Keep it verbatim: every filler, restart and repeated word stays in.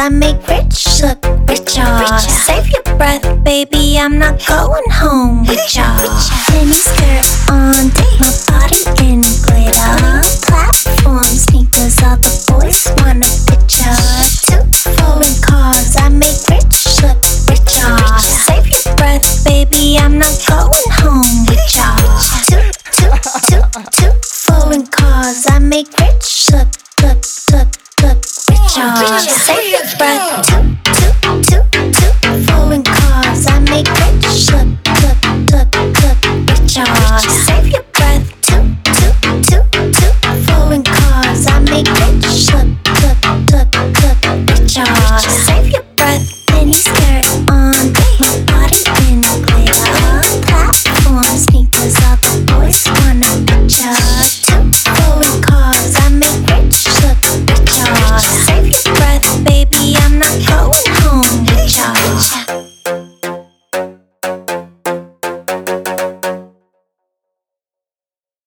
I make rich look richer. Save your breath, baby, I'm not going home with ya. Mini skirt on date, my body in glitter. Platform sneakers, all the boys want a picture. Two foreign cars, I make rich look richer. Save your breath, baby, I'm not going home with ya. Two, two, two, two foreign cars, I make rich look, look, look, look richer. Save your breath.